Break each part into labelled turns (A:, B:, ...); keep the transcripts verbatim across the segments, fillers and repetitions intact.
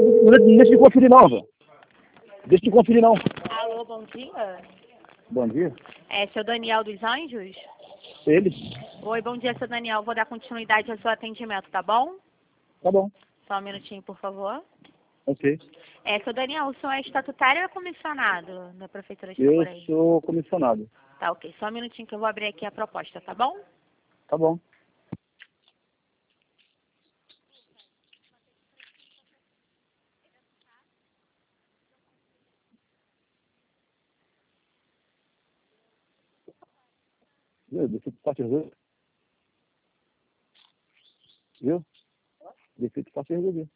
A: não, não deixa de conferir não, velho. Deixa de conferir não.
B: Alô, bom dia.
A: Bom dia.
B: É seu Daniel dos Anjos?
A: Ele?
B: Oi, bom dia, seu Daniel. Vou dar continuidade ao seu atendimento, tá bom?
A: Tá bom.
B: Só um minutinho, por favor.
A: Ok.
B: É, seu Daniel, o senhor é estatutário ou é comissionado da Prefeitura de
A: Eu
B: Itaboraí?
A: sou comissionado.
B: Tá, ok. Só um minutinho que eu vou abrir aqui a proposta, tá bom?
A: Tá bom. Viu? Defeito fácil resolver. Viu? Defeito fácil resolver.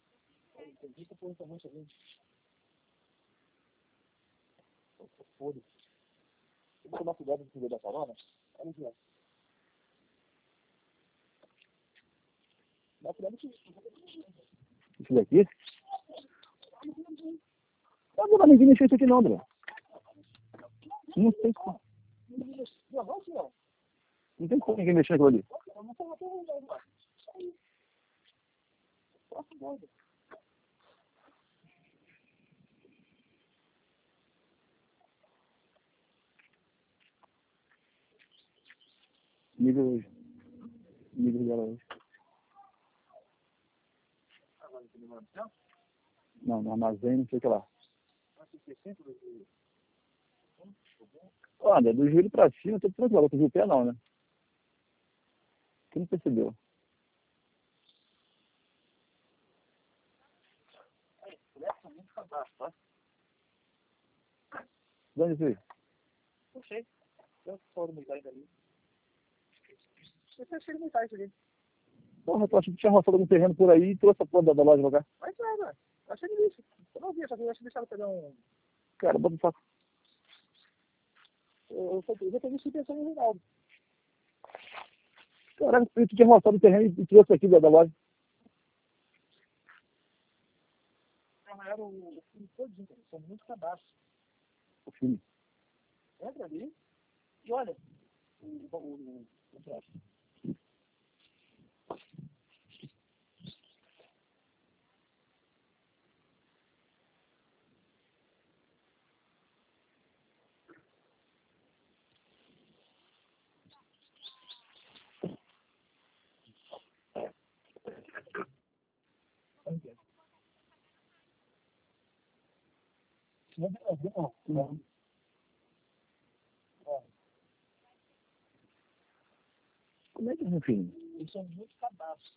A: Foda-se. Tem que tomar cuidado com o da carona. Olha aqui, ó. Dá cuidado com isso. Isso daqui? Não vou dar ninguém mexer isso aqui não, André. Não tem como. Não tem como ninguém mexer aquilo ali. Nível hoje. Nível dela hoje. Não, no armazém, não sei o que lá. Olha, do joelho pra cima, tô pronto lá. Vou fazer o pé não, né? Você não percebeu? De onde veio? Não sei. Eu falo do ali. Você achei no isso ali. Porra, tu acha que tinha roçado algum terreno por aí e trouxe a porra da, da loja pra cá? Mas nada. Eu achei nisso. Eu não vi, só que eu achei deixado pegar um... Cara, bota o saco. Eu, eu, eu já peguei isso pensando no Rinaldo. Caraca, tu tinha roçado o terreno e trouxe aqui da, da loja. Não, era o, o filme todinho, cara. São muitos cadastros. O filme? Entra ali e olha. O, o, o, o traço. Como é que é um filme? Eles são muitos cadastros.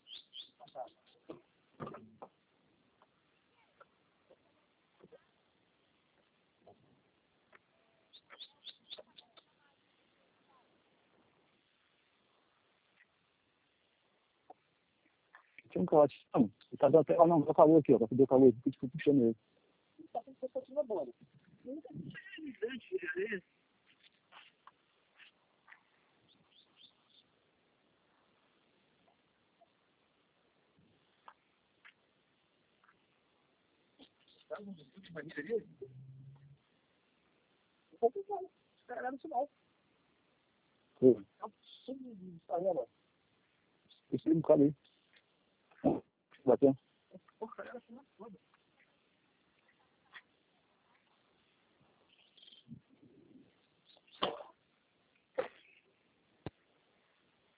A: Tinha um calote. Não, ele tá dando até... Ah, não, deu calor aqui, ó. Tá deu calor aqui, que eu fico puxando ele. Ele tá com essa na bola. Nunca vi. Tá no chute maneiro ali? Eu vou tentar. Os caras no final. Foi. É um sumo de Instagram. Esse aí, um cara aí. Bateu. Porra, cara, era toda.